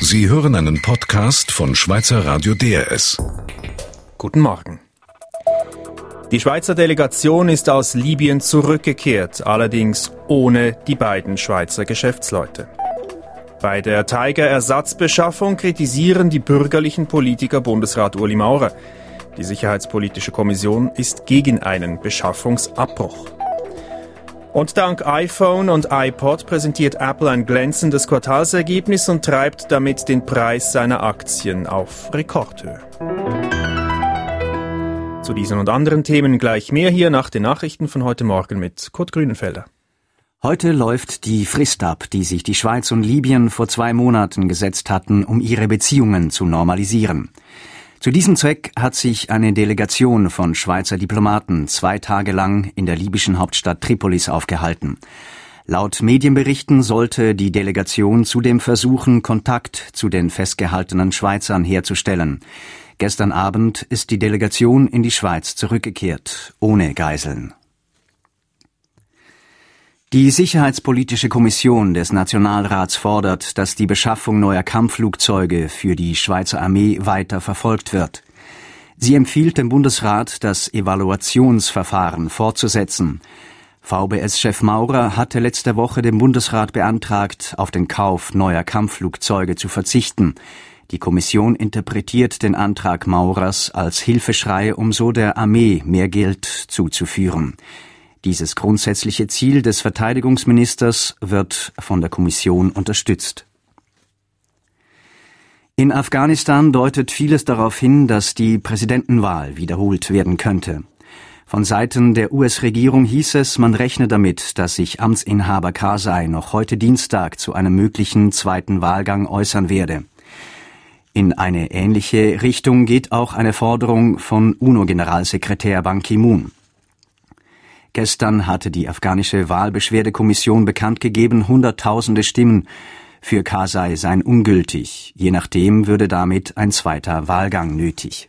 Sie hören einen Podcast von Schweizer Radio DRS. Guten Morgen. Die Schweizer Delegation ist aus Libyen zurückgekehrt, allerdings ohne die beiden Schweizer Geschäftsleute. Bei der Tiger-Ersatzbeschaffung kritisieren die bürgerlichen Politiker Bundesrat Ueli Maurer. Die Sicherheitspolitische Kommission ist gegen einen Beschaffungsabbruch. Und dank iPhone und iPod präsentiert Apple ein glänzendes Quartalsergebnis und treibt damit den Preis seiner Aktien auf Rekordhöhe. Zu diesen und anderen Themen gleich mehr hier nach den Nachrichten von heute Morgen mit Kurt Grünenfelder. Heute läuft die Frist ab, die sich die Schweiz und Libyen vor 2 Monaten gesetzt hatten, um ihre Beziehungen zu normalisieren. Zu diesem Zweck hat sich eine Delegation von Schweizer Diplomaten 2 Tage lang in der libyschen Hauptstadt Tripolis aufgehalten. Laut Medienberichten sollte die Delegation zudem versuchen, Kontakt zu den festgehaltenen Schweizern herzustellen. Gestern Abend ist die Delegation in die Schweiz zurückgekehrt, ohne Geiseln. Die Sicherheitspolitische Kommission des Nationalrats fordert, dass die Beschaffung neuer Kampfflugzeuge für die Schweizer Armee weiter verfolgt wird. Sie empfiehlt dem Bundesrat, das Evaluationsverfahren fortzusetzen. VBS-Chef Maurer hatte letzte Woche dem Bundesrat beantragt, auf den Kauf neuer Kampfflugzeuge zu verzichten. Die Kommission interpretiert den Antrag Maurers als Hilfeschrei, um so der Armee mehr Geld zuzuführen. Dieses grundsätzliche Ziel des Verteidigungsministers wird von der Kommission unterstützt. In Afghanistan deutet vieles darauf hin, dass die Präsidentenwahl wiederholt werden könnte. Von Seiten der US-Regierung hieß es, man rechne damit, dass sich Amtsinhaber Karzai noch heute Dienstag zu einem möglichen zweiten Wahlgang äußern werde. In eine ähnliche Richtung geht auch eine Forderung von UNO-Generalsekretär Ban Ki-moon. Gestern hatte die afghanische Wahlbeschwerdekommission bekannt gegeben, Hunderttausende Stimmen für Karzai seien ungültig. Je nachdem würde damit ein zweiter Wahlgang nötig.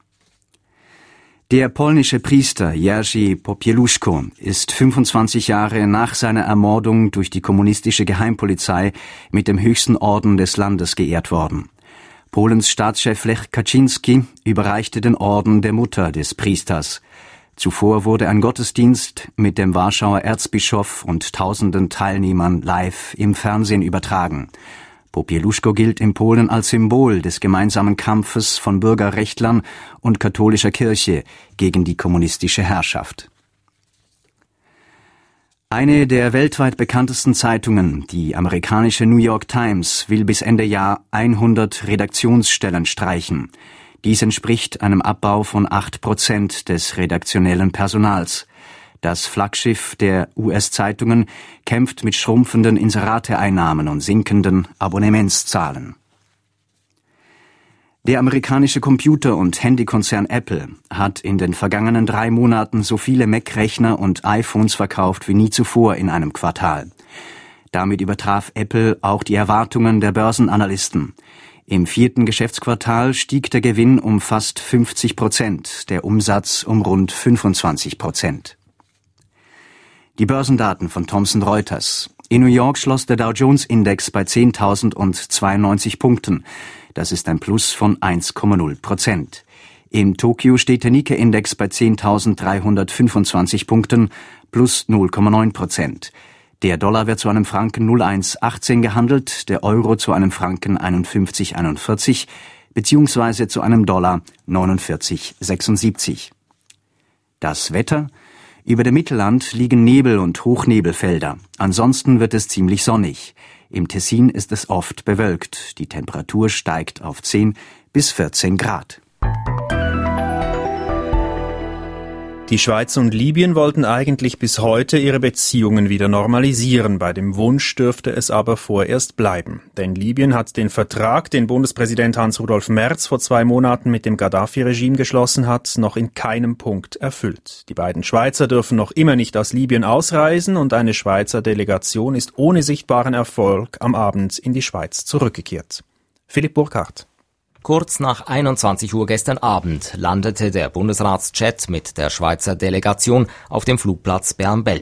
Der polnische Priester Jerzy Popieluszko ist 25 Jahre nach seiner Ermordung durch die kommunistische Geheimpolizei mit dem höchsten Orden des Landes geehrt worden. Polens Staatschef Lech Kaczynski überreichte den Orden der Mutter des Priesters. Zuvor wurde ein Gottesdienst mit dem Warschauer Erzbischof und tausenden Teilnehmern live im Fernsehen übertragen. Popieluszko gilt in Polen als Symbol des gemeinsamen Kampfes von Bürgerrechtlern und katholischer Kirche gegen die kommunistische Herrschaft. Eine der weltweit bekanntesten Zeitungen, die amerikanische New York Times, will bis Ende Jahr 100 Redaktionsstellen streichen. Dies entspricht einem Abbau von 8% des redaktionellen Personals. Das Flaggschiff der US-Zeitungen kämpft mit schrumpfenden Inserateeinnahmen und sinkenden Abonnementszahlen. Der amerikanische Computer- und Handykonzern Apple hat in den vergangenen 3 Monaten so viele Mac-Rechner und iPhones verkauft wie nie zuvor in einem Quartal. Damit übertraf Apple auch die Erwartungen der Börsenanalysten. Im 4. Geschäftsquartal stieg der Gewinn um fast 50%, der Umsatz um rund 25%. Die Börsendaten von Thomson Reuters. In New York schloss der Dow Jones Index bei 10.092 Punkten. Das ist ein Plus von 1,0%. In Tokio steht der Nikkei-Index bei 10.325 Punkten, plus 0,9%. Der Dollar wird zu einem Franken 0,118 gehandelt, der Euro zu einem Franken 51,41 beziehungsweise zu einem Dollar 49,76. Das Wetter? Über dem Mittelland liegen Nebel- und Hochnebelfelder. Ansonsten wird es ziemlich sonnig. Im Tessin ist es oft bewölkt. Die Temperatur steigt auf 10 bis 14 Grad. Die Schweiz und Libyen wollten eigentlich bis heute ihre Beziehungen wieder normalisieren. Bei dem Wunsch dürfte es aber vorerst bleiben. Denn Libyen hat den Vertrag, den Bundespräsident Hans-Rudolf Merz vor 2 Monaten mit dem Gaddafi-Regime geschlossen hat, noch in keinem Punkt erfüllt. Die beiden Schweizer dürfen noch immer nicht aus Libyen ausreisen und eine Schweizer Delegation ist ohne sichtbaren Erfolg am Abend in die Schweiz zurückgekehrt. Philipp Burkhardt. Kurz nach 21 Uhr gestern Abend landete der Bundesratsjet mit der Schweizer Delegation auf dem Flugplatz Bern-Belp.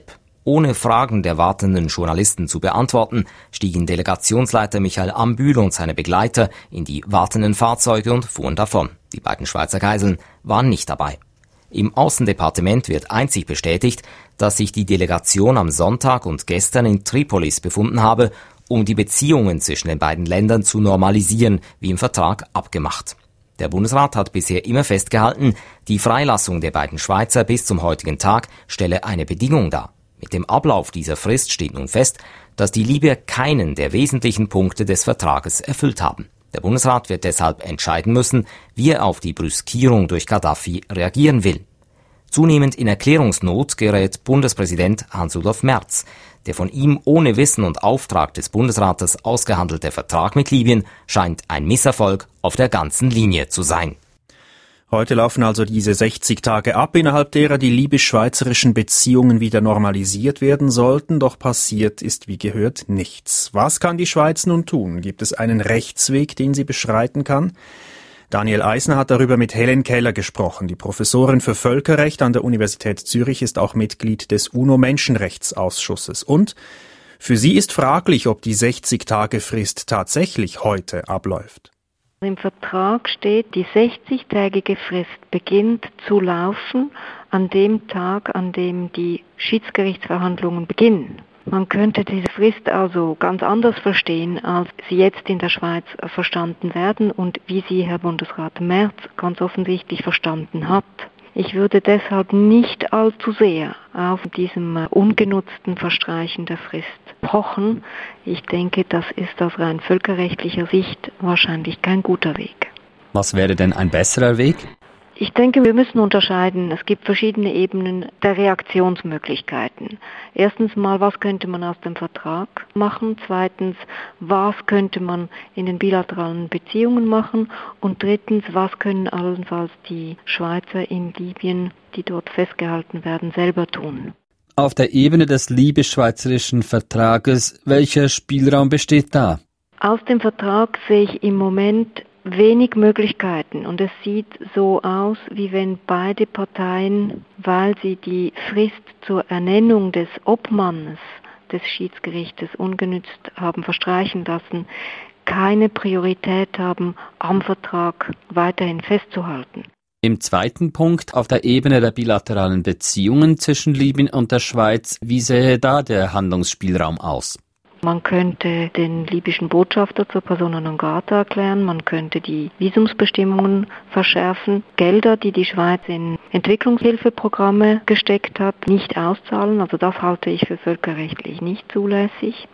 Ohne Fragen der wartenden Journalisten zu beantworten, stiegen Delegationsleiter Michael Ambühl und seine Begleiter in die wartenden Fahrzeuge und fuhren davon. Die beiden Schweizer Geiseln waren nicht dabei. Im Außendepartement wird einzig bestätigt, dass sich die Delegation am Sonntag und gestern in Tripolis befunden habe, um die Beziehungen zwischen den beiden Ländern zu normalisieren, wie im Vertrag abgemacht. Der Bundesrat hat bisher immer festgehalten, die Freilassung der beiden Schweizer bis zum heutigen Tag stelle eine Bedingung dar. Mit dem Ablauf dieser Frist steht nun fest, dass die Libyer keinen der wesentlichen Punkte des Vertrages erfüllt haben. Der Bundesrat wird deshalb entscheiden müssen, wie er auf die Brüskierung durch Gaddafi reagieren will. Zunehmend in Erklärungsnot gerät Bundespräsident Hans-Rudolf Merz. Der von ihm ohne Wissen und Auftrag des Bundesrates ausgehandelte Vertrag mit Libyen scheint ein Misserfolg auf der ganzen Linie zu sein. Heute laufen also diese 60 Tage ab, innerhalb derer die libysch-schweizerischen Beziehungen wieder normalisiert werden sollten, doch passiert ist wie gehört nichts. Was kann die Schweiz nun tun? Gibt es einen Rechtsweg, den sie beschreiten kann? Daniel Eisner hat darüber mit Helen Keller gesprochen. Die Professorin für Völkerrecht an der Universität Zürich ist auch Mitglied des UNO-Menschenrechtsausschusses. Und für sie ist fraglich, ob die 60-Tage-Frist tatsächlich heute abläuft. Im Vertrag steht, die 60-tägige Frist beginnt zu laufen an dem Tag, an dem die Schiedsgerichtsverhandlungen beginnen. Man könnte diese Frist also ganz anders verstehen, als sie jetzt in der Schweiz verstanden werden und wie sie Herr Bundesrat Merz ganz offensichtlich verstanden hat. Ich würde deshalb nicht allzu sehr auf diesem ungenutzten Verstreichen der Frist pochen. Ich denke, das ist aus rein völkerrechtlicher Sicht wahrscheinlich kein guter Weg. Was wäre denn ein besserer Weg? Ich denke, wir müssen unterscheiden. Es gibt verschiedene Ebenen der Reaktionsmöglichkeiten. Erstens mal, was könnte man aus dem Vertrag machen? Zweitens, was könnte man in den bilateralen Beziehungen machen? Und drittens, was können allenfalls die Schweizer in Libyen, die dort festgehalten werden, selber tun? Auf der Ebene des libysch-schweizerischen Vertrages, welcher Spielraum besteht da? Aus dem Vertrag sehe ich im Moment wenig Möglichkeiten und es sieht so aus, wie wenn beide Parteien, weil sie die Frist zur Ernennung des Obmannes des Schiedsgerichtes ungenützt haben verstreichen lassen, keine Priorität haben, am Vertrag weiterhin festzuhalten. Im zweiten Punkt, auf der Ebene der bilateralen Beziehungen zwischen Libyen und der Schweiz, wie sähe da der Handlungsspielraum aus? Man könnte den libyschen Botschafter zur Persona non grata erklären, man könnte die Visumsbestimmungen verschärfen, Gelder, die die Schweiz in Entwicklungshilfeprogramme gesteckt hat, nicht auszahlen, also das halte ich für völkerrechtlich nicht zulässig.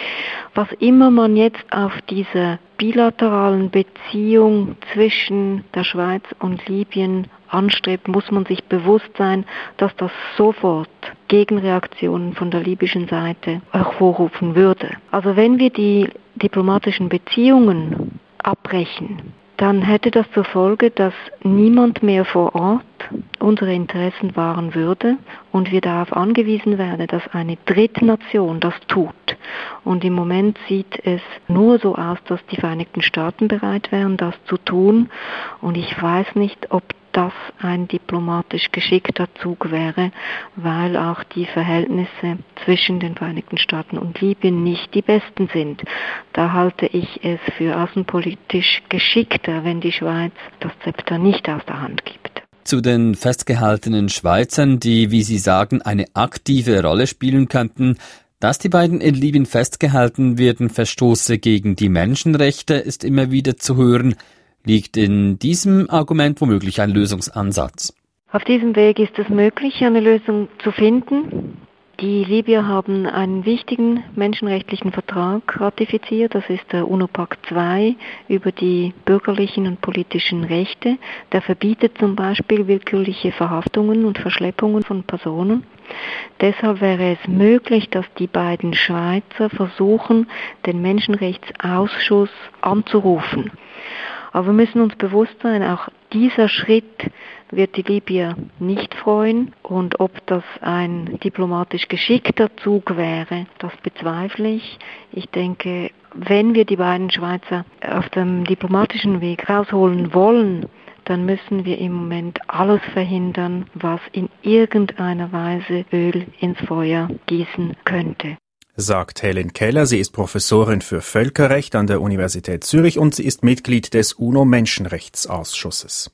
Was immer man jetzt auf diese bilateralen Beziehung zwischen der Schweiz und Libyen anstrebt, muss man sich bewusst sein, dass das sofort Gegenreaktionen von der libyschen Seite hervorrufen würde. Also wenn wir die diplomatischen Beziehungen abbrechen, dann hätte das zur Folge, dass niemand mehr vor Ort unsere Interessen wahren würde und wir darauf angewiesen werden, dass eine Drittnation das tut. Und im Moment sieht es nur so aus, dass die Vereinigten Staaten bereit wären, das zu tun. Und ich weiß nicht, ob das ein diplomatisch geschickter Zug wäre, weil auch die Verhältnisse zwischen den Vereinigten Staaten und Libyen nicht die besten sind. Da halte ich es für außenpolitisch geschickter, wenn die Schweiz das Zepter nicht aus der Hand gibt. Zu den festgehaltenen Schweizern, die, wie Sie sagen, eine aktive Rolle spielen könnten, dass die beiden in Libyen festgehalten werden, verstoße gegen die Menschenrechte, ist immer wieder zu hören. Liegt in diesem Argument womöglich ein Lösungsansatz? Auf diesem Weg ist es möglich, eine Lösung zu finden. Die Libyer haben einen wichtigen menschenrechtlichen Vertrag ratifiziert, das ist der UNO-Pakt II über die bürgerlichen und politischen Rechte. Der verbietet zum Beispiel willkürliche Verhaftungen und Verschleppungen von Personen. Deshalb wäre es möglich, dass die beiden Schweizer versuchen, den Menschenrechtsausschuss anzurufen. Aber wir müssen uns bewusst sein, auch dieser Schritt wird die Libyer nicht freuen. Und ob das ein diplomatisch geschickter Zug wäre, das bezweifle ich. Ich denke, wenn wir die beiden Schweizer auf dem diplomatischen Weg rausholen wollen, dann müssen wir im Moment alles verhindern, was in irgendeiner Weise Öl ins Feuer gießen könnte. Sagt Helen Keller. Sie ist Professorin für Völkerrecht an der Universität Zürich und sie ist Mitglied des UNO-Menschenrechtsausschusses.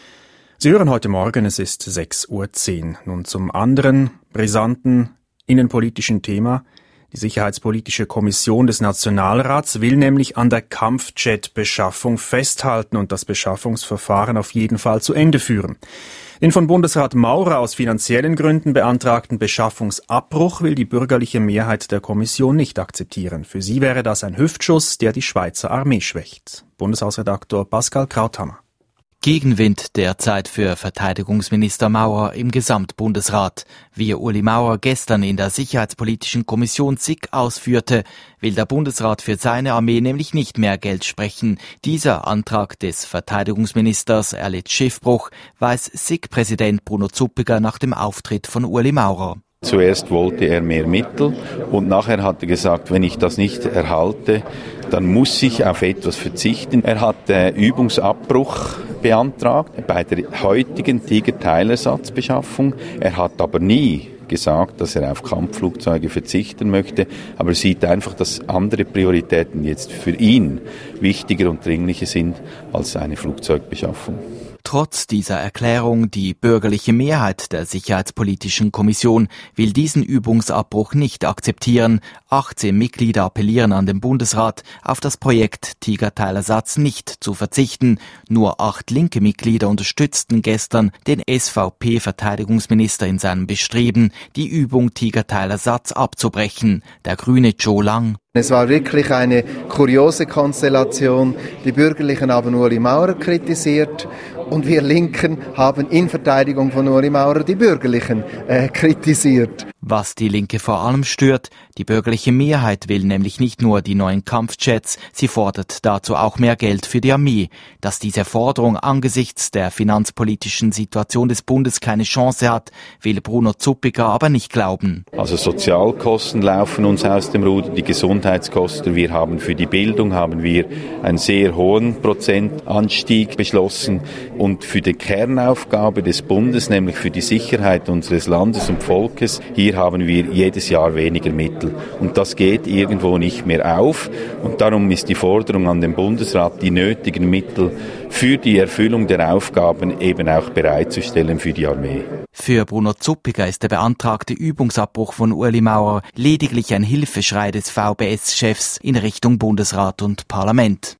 Sie hören heute Morgen, es ist 6:10 Uhr. Nun zum anderen brisanten innenpolitischen Thema. Die Sicherheitspolitische Kommission des Nationalrats will nämlich an der Kampfjet-Beschaffung festhalten und das Beschaffungsverfahren auf jeden Fall zu Ende führen. Den von Bundesrat Maurer aus finanziellen Gründen beantragten Beschaffungsabbruch will die bürgerliche Mehrheit der Kommission nicht akzeptieren. Für sie wäre das ein Hüftschuss, der die Schweizer Armee schwächt. Bundeshausredaktor Pascal Krauthammer. Gegenwind derzeit für Verteidigungsminister Maurer im Gesamtbundesrat. Wie Uli Maurer gestern in der Sicherheitspolitischen Kommission SiK ausführte, will der Bundesrat für seine Armee nämlich nicht mehr Geld sprechen. Dieser Antrag des Verteidigungsministers erlitt Schiffbruch, weiß SiK-Präsident Bruno Zuppiger nach dem Auftritt von Uli Maurer. Zuerst wollte er mehr Mittel und nachher hat er gesagt, wenn ich das nicht erhalte, dann muss ich auf etwas verzichten. Er hat Übungsabbruch beantragt bei der heutigen Tiger-Teilersatzbeschaffung. Er hat aber nie gesagt, dass er auf Kampfflugzeuge verzichten möchte, aber er sieht einfach, dass andere Prioritäten jetzt für ihn wichtiger und dringlicher sind als eine Flugzeugbeschaffung. Trotz dieser Erklärung, die bürgerliche Mehrheit der Sicherheitspolitischen Kommission will diesen Übungsabbruch nicht akzeptieren. 18 Mitglieder appellieren an den Bundesrat, auf das Projekt Tiger-Teilersatz nicht zu verzichten. Nur 8 linke Mitglieder unterstützten gestern den SVP-Verteidigungsminister in seinem Bestreben, die Übung Tiger-Teilersatz abzubrechen. Der Grüne Joe Lang: Es war wirklich eine kuriose Konstellation. Die Bürgerlichen haben Uli Maurer kritisiert und wir Linken haben in Verteidigung von Uli Maurer die Bürgerlichen kritisiert. Was die Linke vor allem stört, die bürgerliche Mehrheit will nämlich nicht nur die neuen Kampfjets, sie fordert dazu auch mehr Geld für die Armee. Dass diese Forderung angesichts der finanzpolitischen Situation des Bundes keine Chance hat, will Bruno Zuppiger aber nicht glauben. Also Sozialkosten laufen uns aus dem Ruder, die Gesundheitskosten. Wir haben für die Bildung einen sehr hohen Prozentanstieg beschlossen und für die Kernaufgabe des Bundes, nämlich für die Sicherheit unseres Landes und Volkes, hier haben wir jedes Jahr weniger Mittel. Und das geht irgendwo nicht mehr auf. Und darum ist die Forderung an den Bundesrat, die nötigen Mittel für die Erfüllung der Aufgaben eben auch bereitzustellen für die Armee. Für Bruno Zuppiger ist der beantragte Übungsabbruch von Uli Maurer lediglich ein Hilfeschrei des VBS-Chefs in Richtung Bundesrat und Parlament.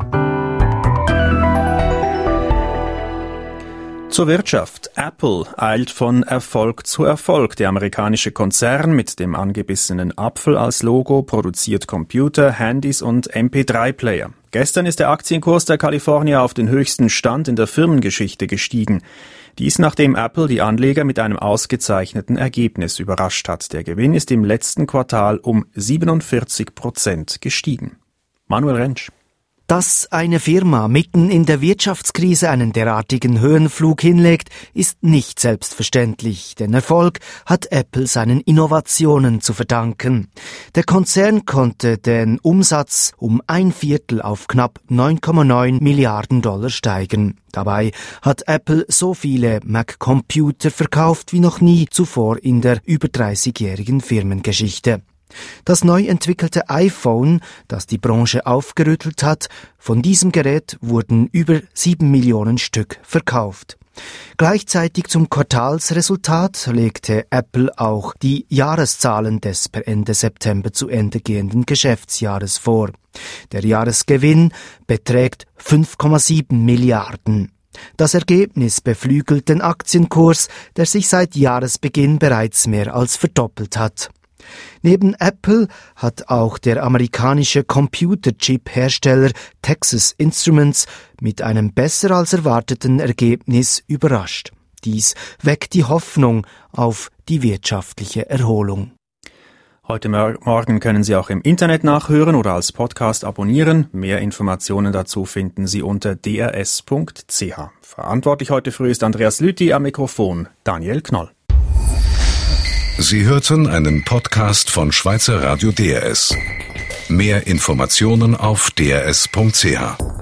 Zur Wirtschaft. Apple eilt von Erfolg zu Erfolg. Der amerikanische Konzern mit dem angebissenen Apfel als Logo produziert Computer, Handys und MP3-Player. Gestern ist der Aktienkurs der Kalifornier auf den höchsten Stand in der Firmengeschichte gestiegen. Dies nachdem Apple die Anleger mit einem ausgezeichneten Ergebnis überrascht hat. Der Gewinn ist im letzten Quartal um 47% gestiegen. Manuel Rentsch. Dass eine Firma mitten in der Wirtschaftskrise einen derartigen Höhenflug hinlegt, ist nicht selbstverständlich. Den Erfolg hat Apple seinen Innovationen zu verdanken. Der Konzern konnte den Umsatz um 1/4 auf knapp 9,9 Milliarden Dollar steigern. Dabei hat Apple so viele Mac-Computer verkauft wie noch nie zuvor in der über 30-jährigen Firmengeschichte. Das neu entwickelte iPhone, das die Branche aufgerüttelt hat, von diesem Gerät wurden über 7 Millionen Stück verkauft. Gleichzeitig zum Quartalsresultat legte Apple auch die Jahreszahlen des per Ende September zu Ende gehenden Geschäftsjahres vor. Der Jahresgewinn beträgt 5,7 Milliarden. Das Ergebnis beflügelt den Aktienkurs, der sich seit Jahresbeginn bereits mehr als verdoppelt hat. Neben Apple hat auch der amerikanische Computerchip-Hersteller Texas Instruments mit einem besser als erwarteten Ergebnis überrascht. Dies weckt die Hoffnung auf die wirtschaftliche Erholung. Heute Morgen können Sie auch im Internet nachhören oder als Podcast abonnieren. Mehr Informationen dazu finden Sie unter drs.ch. Verantwortlich heute früh ist Andreas Lüthi, am Mikrofon Daniel Knoll. Sie hörten einen Podcast von Schweizer Radio DRS. Mehr Informationen auf drs.ch.